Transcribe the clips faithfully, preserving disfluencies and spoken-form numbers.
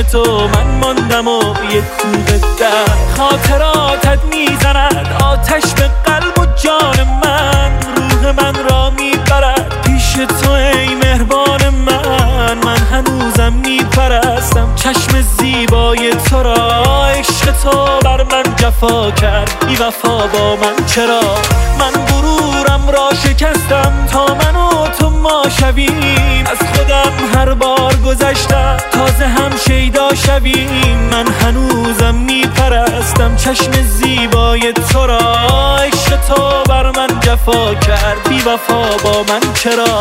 تو من ماندم و یک کوه در خاطراتت میزند آتش به قلب و جان من، روح من را میبرد پیش تو ای مهربان من. من هنوزم میپرستم چشم زیبای تو را، عشق تو بر من جفا کرد بی وفا با من چرا؟ من غرورم را شکستم تا من و تو ما شویم، از خودم هر بار گذشتم تازه هم شیدا شویم. من هنوزم میپرستم چشم زیبای تو را، عشق تو بر من جفا کرد بی وفا با من چرا؟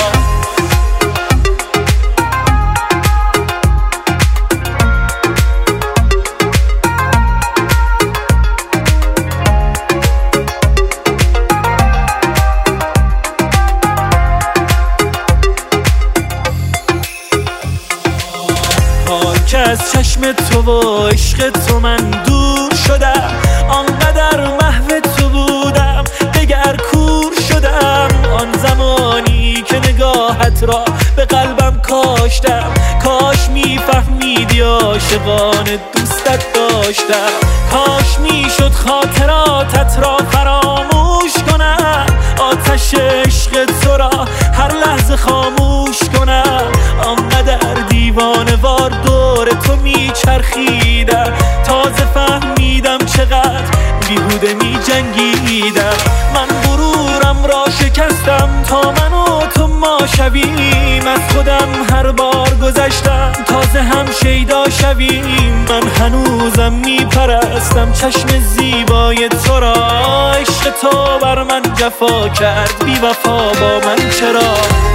که از چشم تو و عشق تو من دور شدم، آنقدر محو تو بودم دگر کور شدم. آن زمانی که نگاهت را به قلبم کاشتم، کاش میفهمیدی عاشقان دوستت داشتم. کاش میشد خاطراتت را فراموش کنم، آتش عشق تو را هر لحظه خاموش کنم. آنقدر دیوانه وار دور تو میچرخیدم، تازه فهمیدم چقدر بیهوده میجنگیدم. من غرورم را شکستم تا من و تو ما شویم، از خودم هر بار گذشتم تازه هم شیدا شویم. من هنوزم میپرستم چشم زیبای تو را، عشق تو بر من جفا کرد بی وفا با من چرا؟